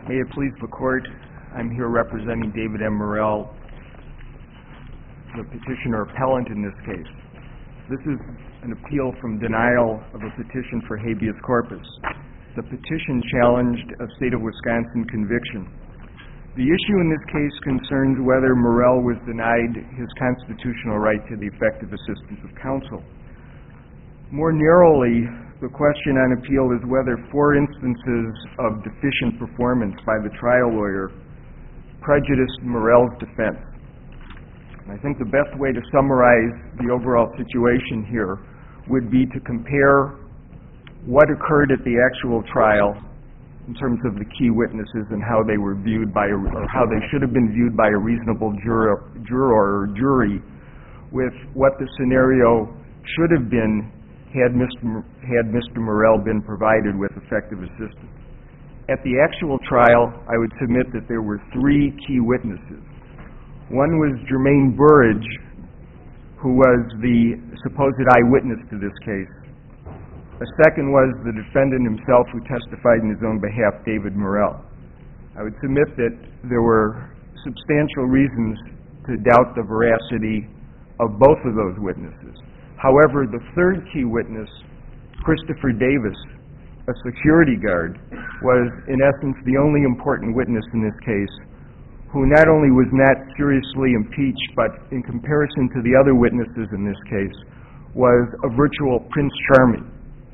May it please the Court, I'm here representing David M. Morrell, the petitioner appellant in this case. This is an appeal from denial of a petition for habeas corpus. The petition challenged a state of Wisconsin conviction. The issue in this case concerns whether Morrell was denied his constitutional right to the effective assistance of counsel. More narrowly, the question on appeal is whether 4 instances of deficient performance by the trial lawyer prejudiced Morrell's defense. And I think the best way to summarize the overall situation here would be to compare what occurred at the actual trial in terms of the key witnesses and how they were viewed by, or how they should have been viewed by a reasonable juror or jury, with what the scenario should have been had Mr. Morrell been provided with effective assistance. At the actual trial, I would submit that there were 3 key witnesses. One was Jermaine Burridge, who was the supposed eyewitness to this case. A second was the defendant himself, who testified in his own behalf, David Morrell. I would submit that there were substantial reasons to doubt the veracity of both of those witnesses. However, the third key witness, Christopher Davis, a security guard, was in essence the only important witness in this case, who not only was not seriously impeached, but in comparison to the other witnesses in this case, was a virtual Prince Charming.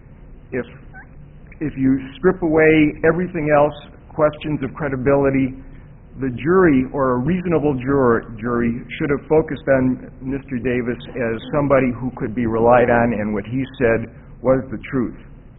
If you strip away everything else, questions of credibility, the jury, or a reasonable jury, should have focused on Mr. Davis as somebody who could be relied on, and what he said was the truth.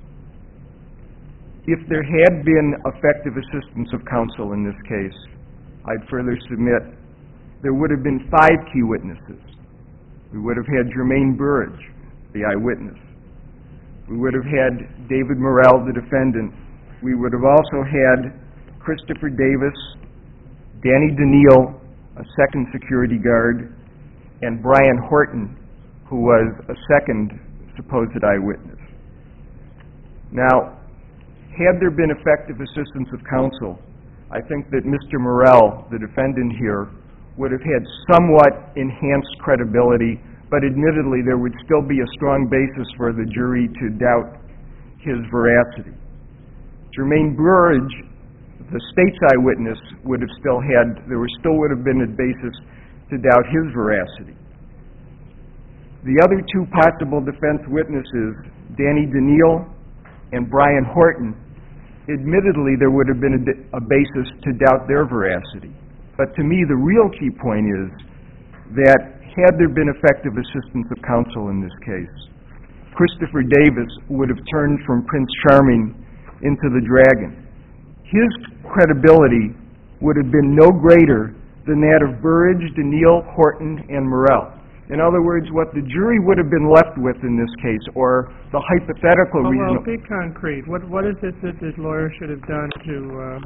If there had been effective assistance of counsel in this case, I'd further submit there would have been 5 key witnesses. We would have had Jermaine Burridge, the eyewitness. We would have had David Morrell, the defendant. We would have also had Christopher Davis, Danny Daniil, a second security guard, and Brian Horton, who was a second supposed eyewitness. Now, had there been effective assistance of counsel, I think that Mr. Morrell, the defendant here, would have had somewhat enhanced credibility, but admittedly there would still be a strong basis for the jury to doubt his veracity. Jermaine Burridge, the state's eyewitness, would have still would have been a basis to doubt his veracity. The other 2 possible defense witnesses, Danny Daniil and Brian Horton, admittedly there would have been a basis to doubt their veracity. But to me, the real key point is that had there been effective assistance of counsel in this case, Christopher Davis would have turned from Prince Charming into the Dragon. His credibility would have been no greater than that of Burridge, Daniil, Horton, and Morrell. In other words, what the jury would have been left with in this case, or the hypothetical reason... Well, be concrete. What is it that the lawyer should have done to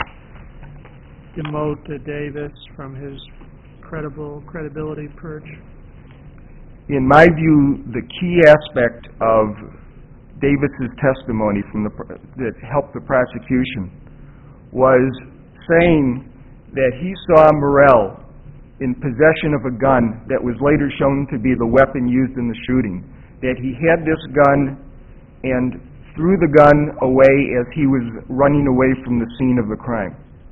demote Davis from his credibility perch? In my view, the key aspect of Davis's testimony that helped the prosecution was saying that he saw Morrell in possession of a gun that was later shown to be the weapon used in the shooting, that he had this gun and threw the gun away as he was running away from the scene of the crime.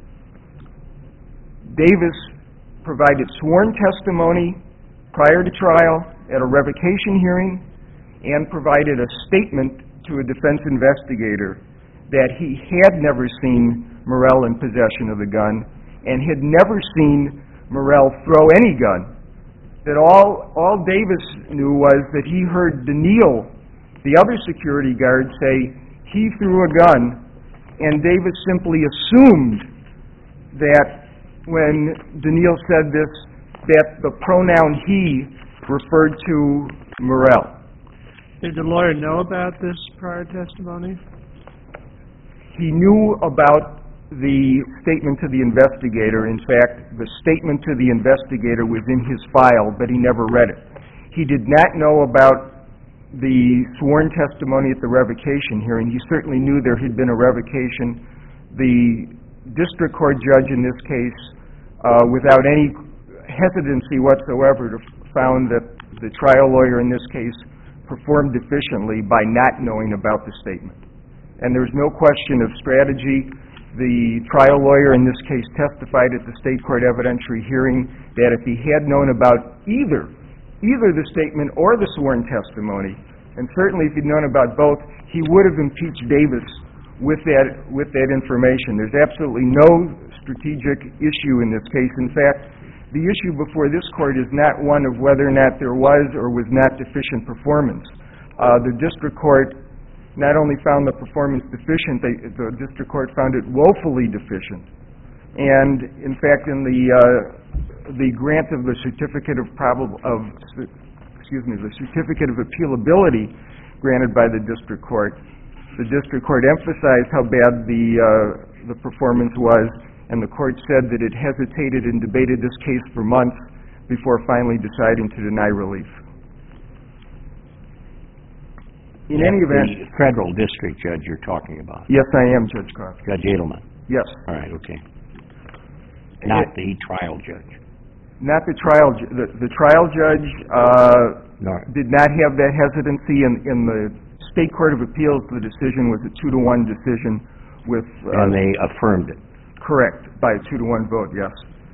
Davis provided sworn testimony prior to trial at a revocation hearing and provided a statement to a defense investigator that he had never seen Morrell in possession of the gun and had never seen Morrell throw any gun. That all Davis knew was that he heard Daniil, the other security guard, say he threw a gun, and Davis simply assumed that when Daniil said this, that the pronoun he referred to Morrell. Did the lawyer know about this prior testimony? He knew about the statement to the investigator. In fact, the statement to the investigator was in his file, but he never read it. He did not know about the sworn testimony at the revocation hearing. He certainly knew there had been a revocation. The district court judge in this case, without any hesitancy whatsoever, found that the trial lawyer in this case performed deficiently by not knowing about the statement. And there's no question of strategy. The trial lawyer in this case testified at the state court evidentiary hearing that if he had known about either the statement or the sworn testimony, and certainly if he'd known about both, he would have impeached Davis with that information. There's absolutely no strategic issue in this case. In fact, the issue before this court is not one of whether or not there was or was not deficient performance. The district court not only found the performance deficient, the district court found it woefully deficient. And in fact, in the grant of the certificate of appealability granted by the district court emphasized how bad the performance was, and the court said that it hesitated and debated this case for months before finally deciding to deny relief. In any event... The federal district judge you're talking about? Yes, I am, Judge Crawford. Judge Edelman? Yes. All right, okay. Not the trial judge? Not the trial judge. The trial judge did not have that hesitancy. In the State Court of Appeals, the decision was a 2-to-1 decision with... and they affirmed it? Correct, by a 2-to-1 vote, yes.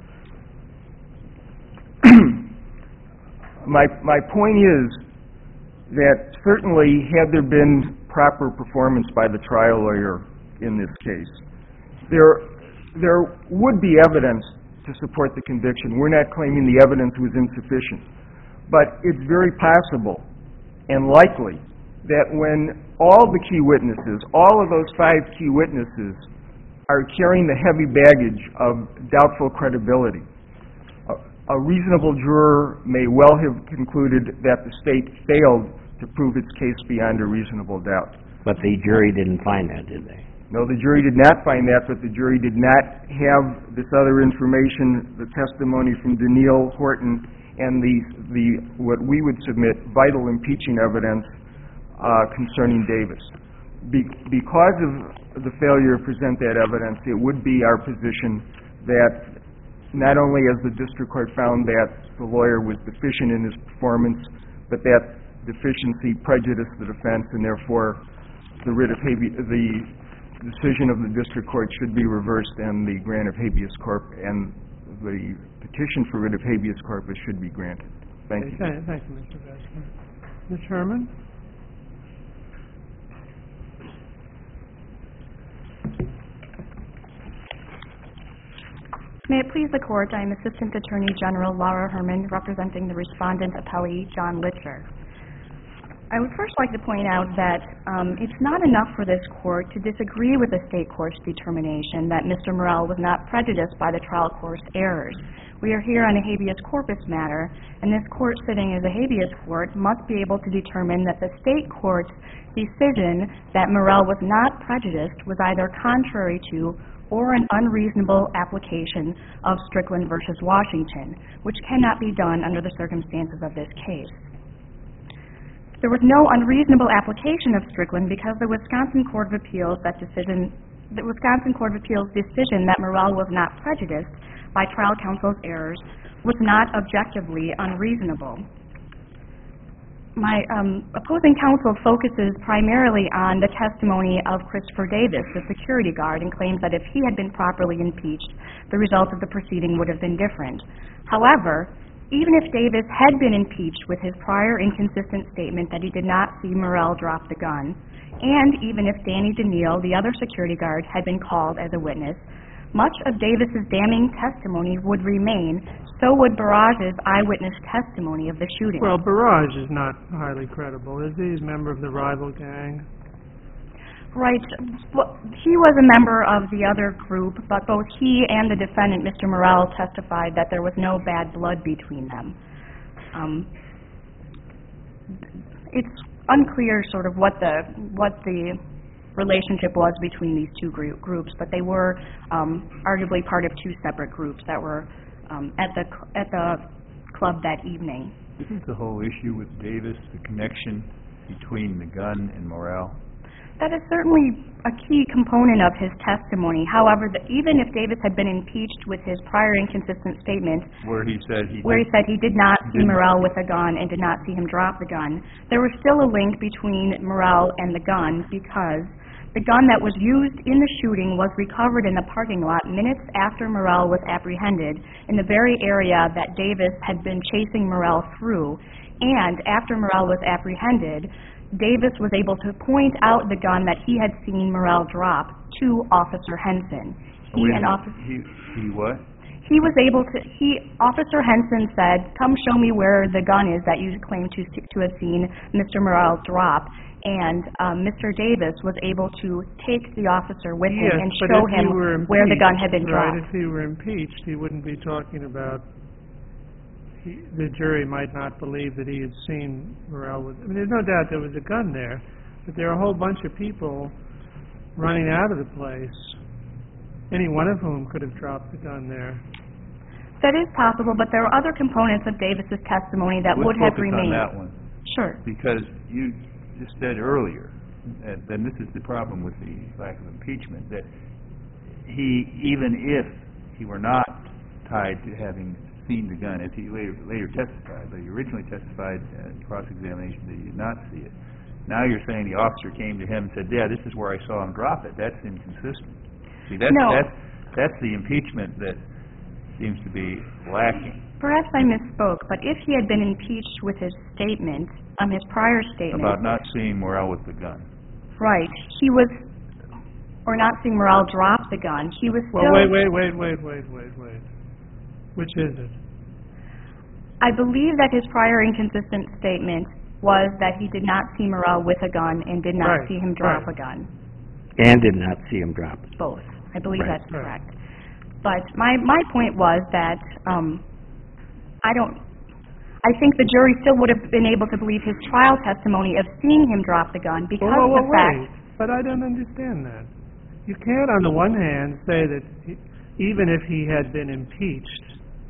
My point is that certainly had there been proper performance by the trial lawyer in this case, there would be evidence to support the conviction. We're not claiming the evidence was insufficient, but it's very possible and likely that when all the key witnesses, all of those 5 key witnesses, are carrying the heavy baggage of doubtful credibility, a reasonable juror may well have concluded that the state failed to prove its case beyond a reasonable doubt. But the jury didn't find that, did they? No, the jury did not find that, but the jury did not have this other information, the testimony from Daniil Horton, and the what we would submit vital impeaching evidence concerning Davis. Because of the failure to present that evidence, it would be our position that not only has the district court found that the lawyer was deficient in his performance, but that deficiency prejudiced the defense, and therefore the decision of the district court should be reversed, and the grant of habeas corpus and the petition for writ of habeas corpus should be granted. Thank you. Thank you, Mr. Vester. Ms. Herman? May it please the Court, I am Assistant Attorney General Laura Herman, representing the respondent appellee, John Litcher. I would first like to point out that it's not enough for this Court to disagree with the State Court's determination that Mr. Morell was not prejudiced by the trial court's errors. We are here on a habeas corpus matter, and this Court, sitting as a habeas court, must be able to determine that the State Court's decision that Morell was not prejudiced was either contrary to or an unreasonable application of Strickland v. Washington, which cannot be done under the circumstances of this case. There was no unreasonable application of Strickland because the Wisconsin Court of Appeals decision that Morell was not prejudiced by trial counsel's errors was not objectively unreasonable. My opposing counsel focuses primarily on the testimony of Christopher Davis, the security guard, and claims that if he had been properly impeached, the result of the proceeding would have been different. However, even if Davis had been impeached with his prior inconsistent statement that he did not see Morell drop the gun, and even if Danny Daniil, the other security guard, had been called as a witness, much of Davis's damning testimony would remain. So would Barrage's eyewitness testimony of the shooting. Well, Barrage is not highly credible, is he? He's a member of the rival gang. Right. Well, he was a member of the other group, but both he and the defendant, Mr. Morell, testified that there was no bad blood between them. It's unclear sort of what the relationship was between these two groups, but they were arguably part of 2 separate groups that were at the club that evening. Isn't the whole issue with Davis the connection between the gun and Morell? That is certainly a key component of his testimony. However, even if Davis had been impeached with his prior inconsistent statement, Where he said he did not see Morrell with a gun and did not see him drop the gun, there was still a link between Morrell and the gun, because the gun that was used in the shooting was recovered in the parking lot minutes after Morrell was apprehended, in the very area that Davis had been chasing Morrell through. And after Morrell was apprehended, Davis was able to point out the gun that he had seen Morrell drop to Officer Henson. Officer Henson said, "Come show me where the gun is that you claim to have seen Mr. Morrell drop." And Mr. Davis was able to take the officer with him and show him where the gun had been dropped. Right, if he were impeached, he wouldn't be talking about the jury might not believe that he had seen Morrell with... I mean, there's no doubt there was a gun there, but there are a whole bunch of people running out of the place, any one of whom could have dropped the gun there. That is possible, but there are other components of Davis's testimony that would have remained. Let's focus on that one. Sure. Because you just said earlier, and this is the problem with the lack of impeachment, that he, even if he were not tied to having seen the gun, as he later testified, but he originally testified in cross-examination that he did not see it. Now you're saying the officer came to him and said, "Yeah, this is where I saw him drop it." That's inconsistent. See, that's the impeachment that seems to be lacking. Perhaps I misspoke, but if he had been impeached with his statement, his prior statement... About not seeing Morrell with the gun. Right. Or not seeing Morrell drop the gun, he was still... Well, wait. Which is it? I believe that his prior inconsistent statement was that he did not see Morrell with a gun and did not see him drop a gun. And did not see him drop it. Both. I believe that's correct. But my point was that I think the jury still would have been able to believe his trial testimony of seeing him drop the gun because of the fact... But I don't understand that. You can't, on the one hand, say that even if he had been impeached,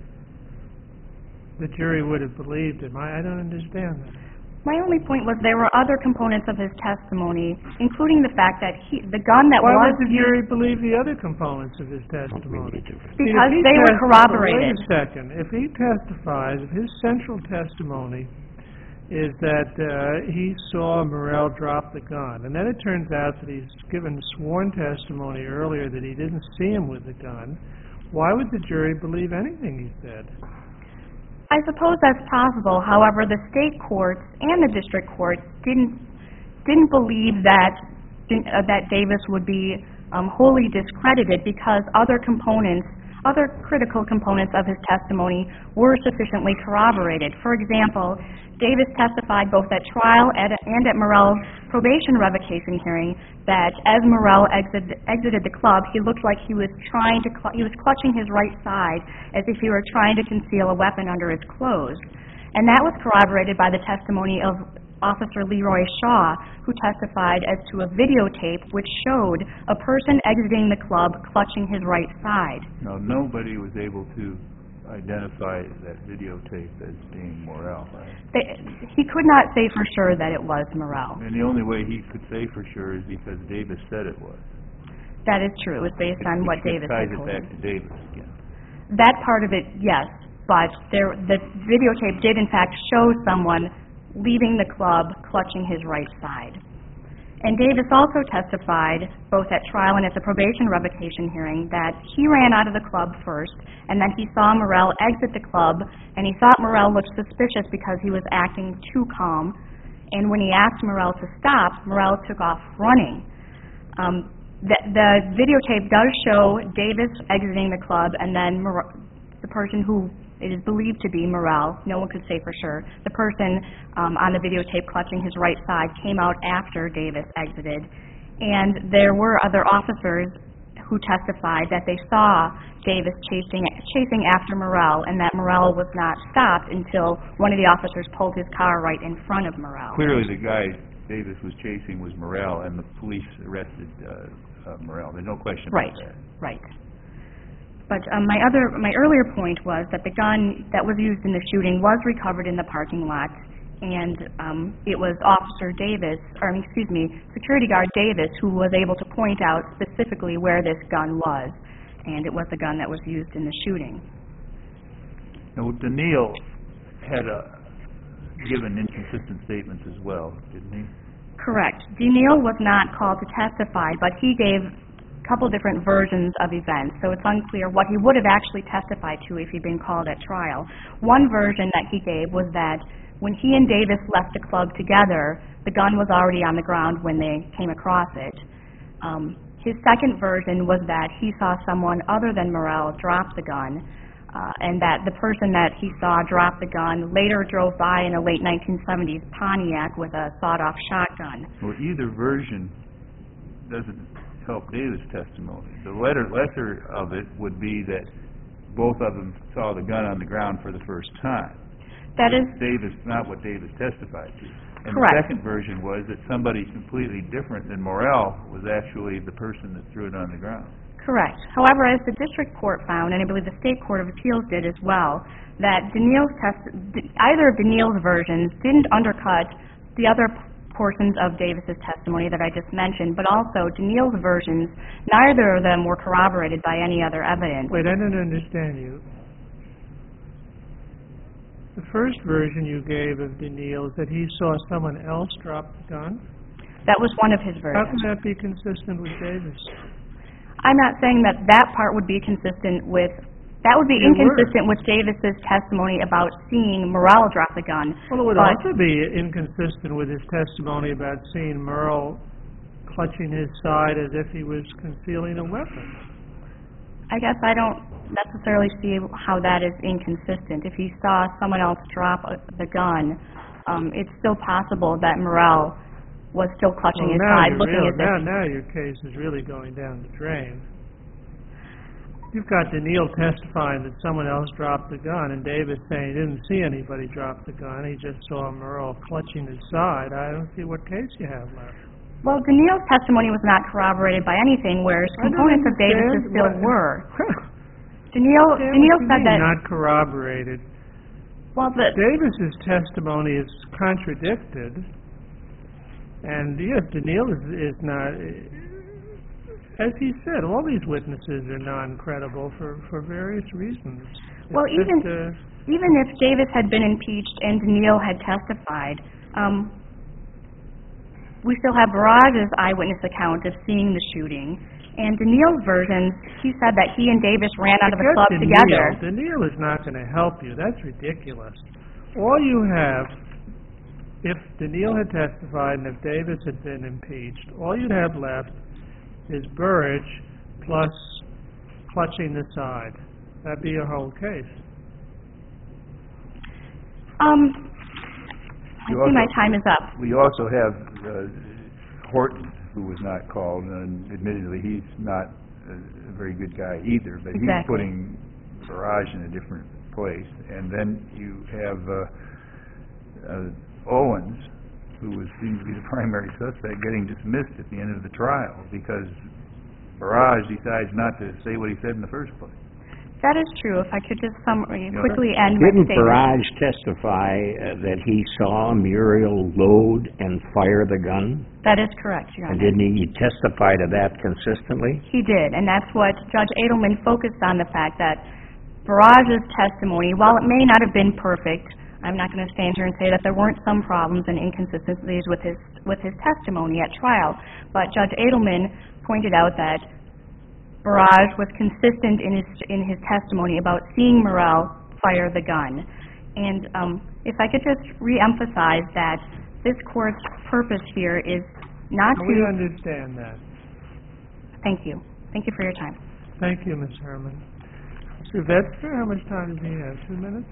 the jury would have believed him. I don't understand that. My only point was there were other components of his testimony, including the fact that the gun that Why would the jury believe the other components of his testimony? Because they were corroborated. Wait a second. If he testifies, if his central testimony is that he saw Morrell drop the gun, and then it turns out that he's given sworn testimony earlier that he didn't see him with the gun, why would the jury believe anything he said? I suppose that's possible. However, the state courts and the district court didn't believe that Davis would be wholly discredited because other critical components of his testimony were sufficiently corroborated. For example, Davis testified both at trial and at Morrell's probation revocation hearing that as Morrell exited the club, he looked like he was clutching his right side as if he were trying to conceal a weapon under his clothes. And that was corroborated by the testimony of Officer Leroy Shaw, who testified as to a videotape which showed a person exiting the club clutching his right side. Now, nobody was able to identify that videotape as being Morrell, right? He could not say for sure that it was Morrell. And the only way he could say for sure is because Davis said it was. That is true. It was based on what Davis had told him. Ties it back to Davis again. That part of it, yes, but the videotape did in fact show someone leaving the club clutching his right side. And Davis also testified, both at trial and at the probation revocation hearing, that he ran out of the club first, and then he saw Morrell exit the club, and he thought Morrell looked suspicious because he was acting too calm. And when he asked Morrell to stop, Morrell took off running. The videotape does show Davis exiting the club, and then the person who it is believed to be Morrell, no one could say for sure, the person on the videotape clutching his right side came out after Davis exited. And there were other officers who testified that they saw Davis chasing after Morrell, and that Morrell was not stopped until one of the officers pulled his car right in front of Morrell. Clearly the guy Davis was chasing was Morrell, and the police arrested Morrell. There's no question about that. Right. But my earlier point was that the gun that was used in the shooting was recovered in the parking lot, and it was Officer Davis, Security Guard Davis, who was able to point out specifically where this gun was, and it was the gun that was used in the shooting. Now, Daniil had given inconsistent statements as well, didn't he? Correct. Daniil was not called to testify, but he gave a couple different versions of events, so it's unclear what he would have actually testified to if he'd been called at trial. One version that he gave was that when he and Davis left the club together, the gun was already on the ground when they came across it. His second version was that he saw someone other than Morrell drop the gun, and that the person that he saw drop the gun later drove by in a late 1970s Pontiac with a sawed-off shotgun. Well, either version doesn't help Davis' testimony. The lesser of it would be that both of them saw the gun on the ground for the first time. That is not what Davis testified to. And correct. The second version was that somebody completely different than Morrell was actually the person that threw it on the ground. Correct. However, as the district court found, and I believe the state court of appeals did as well, that either of Daniil's versions didn't undercut the other portions of Davis's testimony that I just mentioned, but also Daniil's versions, neither of them were corroborated by any other evidence. Wait, I don't understand you. The first version you gave of Daniil is that he saw someone else drop the gun? That was one of his How versions. can that be consistent with Davis? I'm not saying that that part would be consistent with, that would be You inconsistent with Davis's testimony about seeing Morrell drop the gun. Well, it would but also be inconsistent with his testimony about seeing Morrell clutching his side as if he was concealing a weapon. I guess I don't necessarily see how that is inconsistent. If he saw someone else drop the gun, it's still possible that Morrell was still clutching his side, looking as if... Now your case is really going down the drain. You've got Daniil testifying that someone else dropped the gun, and Davis saying he didn't see anybody drop the gun. He just saw Morrell clutching his side. I don't see what case you have left. Well, Daniil's testimony was not corroborated by anything, whereas components of Davis's still were. Daniil said that... Not corroborated. Well, Davis's testimony is contradicted, and yes, Daniil is not... As he said, all these witnesses are non-credible for various reasons. Well, even if Davis had been impeached and Daniil had testified, we still have Barage's eyewitness account of seeing the shooting. And Daniil's version, he said that he and Davis ran out of the club together. Daniil is not going to help you. That's ridiculous. All you have, if Daniil had testified and if Davis had been impeached, all you'd have left is Burrage plus clutching the side. That'd be your whole case. I see my time is up. We also have Horton, who was not called, and admittedly he's not a very good guy either, but exactly. He's putting Barrage in a different place. And then you have Owens, who seems to be the primary suspect, getting dismissed at the end of the trial because Barrage decides not to say what he said in the first place. That is true. If I could just quickly end my Didn't statement. Barrage testify that he saw Muriel load and fire the gun? That is correct, Your And Honor. didn't he testify to that consistently? He did, and that's what Judge Edelman focused on, the fact that Barage's testimony, while it may not have been perfect, I'm not going to stand here and say that there weren't some problems and inconsistencies with his testimony at trial, but Judge Edelman pointed out that Barrage was consistent in his testimony about seeing Morrell fire the gun. And if I could just reemphasize that this court's purpose here is not to... We understand that. Thank you. Thank you for your time. Thank you, Ms. Herman. Mr. Vetzner, how much time does he have? 2 minutes?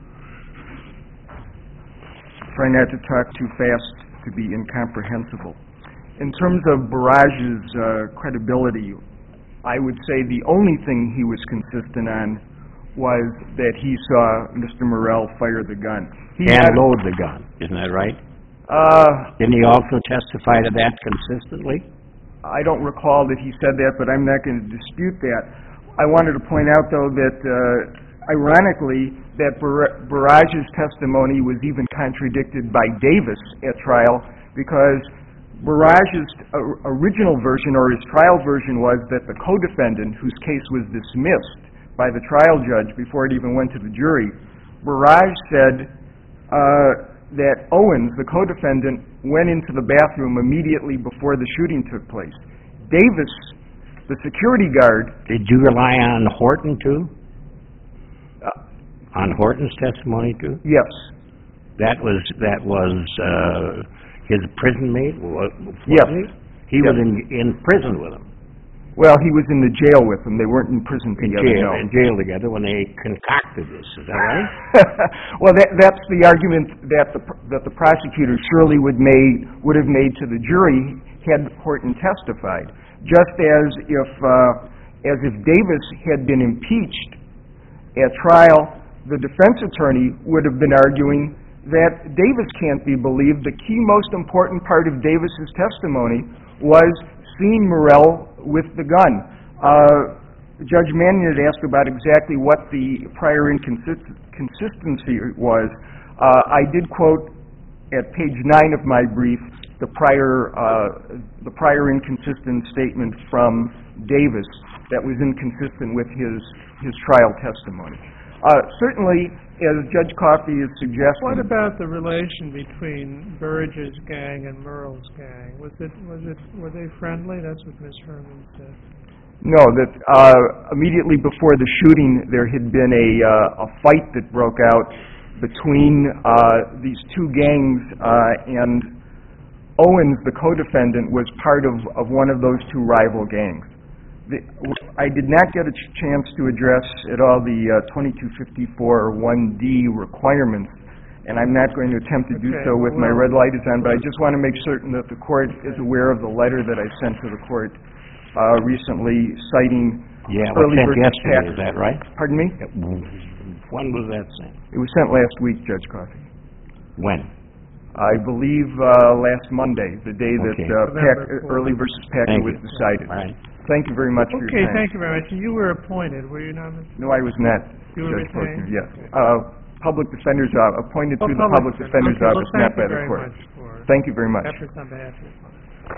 Try not to talk too fast to be incomprehensible. In terms of Barrage's credibility, I would say the only thing he was consistent on was that he saw Mr. Morrell fire the gun. And load the gun, isn't that right? Didn't he also testify to that consistently? I don't recall that he said that, but I'm not going to dispute that. I wanted to point out, though, that ironically, that Barrage's testimony was even contradicted by Davis at trial, because Barrage's original version, or his trial version, was that the co-defendant, whose case was dismissed by the trial judge before it even went to the jury, Barrage said that Owens, the co-defendant, went into the bathroom immediately before the shooting took place. Davis, the security guard... Did you rely on Horton, too? On Horton's testimony, too? Yes. That was his prison mate? Yes. He was in prison with him. Well, he was in the jail with them. They weren't in prison together. In jail together when they concocted this. Is that right? Well, that's the argument that the prosecutor surely would have made to the jury had Horton testified. Just as if Davis had been impeached at trial, the defense attorney would have been arguing that Davis can't be believed. The key, most important part of Davis's testimony was seeing Morrell with the gun. Judge Mannion had asked about exactly what the prior inconsistency was. I did quote at page 9 of my brief the prior inconsistent statement from Davis that was inconsistent with his trial testimony. Certainly, as Judge Coffey is suggesting... What about the relation between Burrage's gang and Murrell's gang? Were they friendly? That's what Ms. Herman said. No, that immediately before the shooting, there had been a fight that broke out between these two gangs, and Owens, the co-defendant, was part of one of those two rival gangs. I did not get a chance to address at all the 2254 1D requirements, and I'm not going to attempt to do so with my red light is on, but I just want to make certain that the Court is aware of the letter that I sent to the Court recently citing Early versus yesterday, is that right? Pardon me? When was that sent? It was sent last week, Judge Coffey. When? I believe last Monday, the day that Early versus Packard was decided. Right. Thank you very much for your time. Okay, thank you very much. You were appointed, were you not, Mr.? No, I was not. You were Judge Posner, retained? yes. Public Defender's Office, appointed through the Public Defender's Office, not by the Court. Thank you very much for Thank you very much. efforts on behalf of your client.